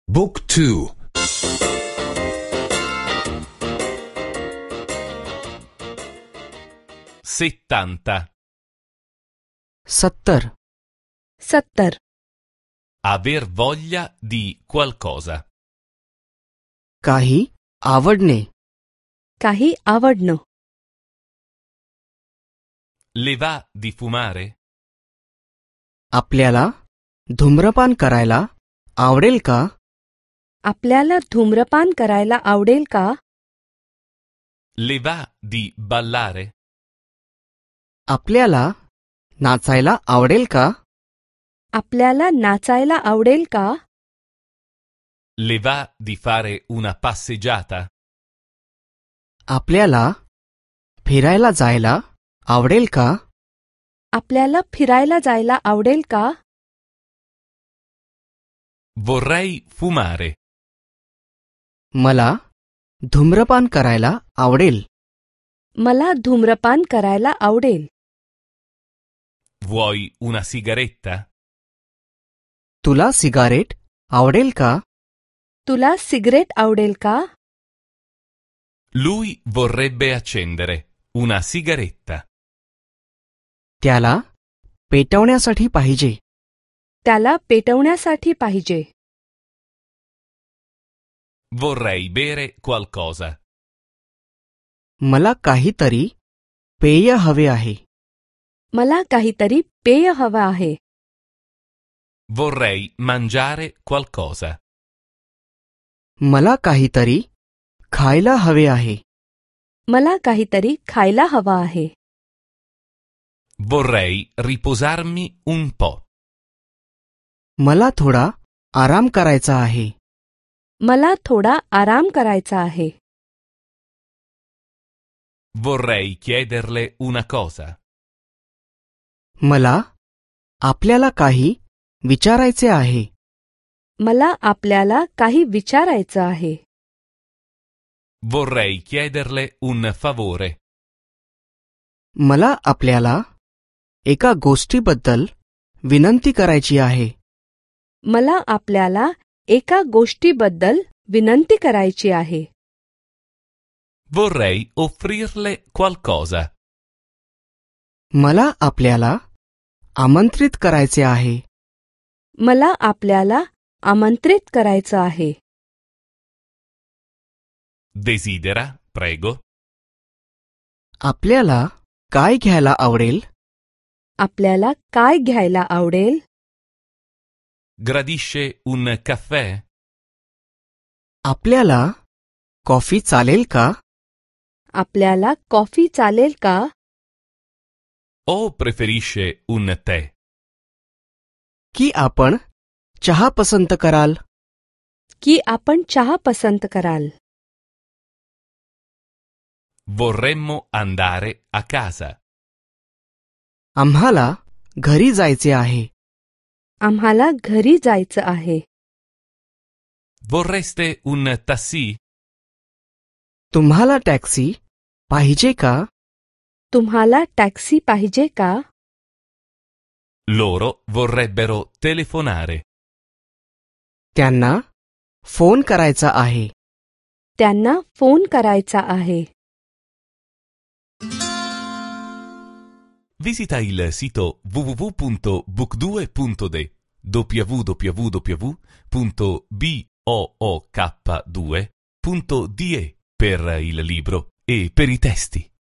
บุ๊กทู 70 70 Aver voglia di qualcosa. काही आवडणे काही आवडणं. Le va di fumare? आपल्याला धूम्रपान करायला आवडेल का? आपल्याला धूम्रपान करायला आवडेल का? Le va di ballare? आपल्याला नाचायला आवडेल का? आपल्याला नाचायला आवडेल का? Le va di fare una passeggiata? आपल्याला फिरायला जायला आवडेल का? आपल्याला फिरायला जायला आवडेल का? Vorrei fumare. मला धूम्रपान करायला आवडेल. मला धूम्रपान करायला आवडेल. Vuoi una sigaretta? तुला सिगारेट आवडेल का? तुला सिगरेट आवडेल का? Lui vorrebbe accendere una sigaretta. त्याला पेटवण्यासाठी पाहिजे. त्याला पेटवण्यासाठी पाहिजे. Vorrei bere qualcosa. मला काहीतरी पेय हवे आहे. मला काहीतरी पेय हवं आहे. Vorrei mangiare qualcosa. मला काहीतरी खायला हवे आहे. मला काहीतरी खायला हवं आहे. Vorrei riposarmi un po'. मला थोडा आराम करायचा आहे. मला थोडा आराम करायचा आहे. Vorrei chiederle una cosa. मला आपल्याला काही विचारायचे आहे. मला आपल्याला काही विचारायचं आहे. Vorrei chiederle un favore. मला आपल्याला एका गोष्टीबद्दल विनंती करायची आहे. मला आपल्याला एका गोष्टीबद्दल विनंती करायची आहे. Vorrei offrirle qualcosa. मला आपल्याला आमंत्रित करायचे आहे. मला आपल्याला आमंत्रित करायचं आहे. Desidera, prego. आपल्याला काय घ्यायला आवडेल? आपल्याला काय घ्यायला आवडेल? Gradisce un caffè? आपल्याला कॉफी चालेल का? आपल्याला कॉफी चालेल का? O preferisce un tè? की आपण चहा पसंत कराल? की आपण चहा पसंत कराल? Vorremmo andare a casa. आम्हाला घरी जायचे आहे. आम्हाला घरी जायचं आहे. Vorreste un taxi? तुम्हाला टॅक्सी पाहिजे का? तुम्हाला टॅक्सी पाहिजे का? Loro vorrebbero telefonare. त्यांना फोन करायचा आहे. त्यांना फोन करायचा आहे. Visita il sito www.book2.de www.book2.de per il libro e per i testi.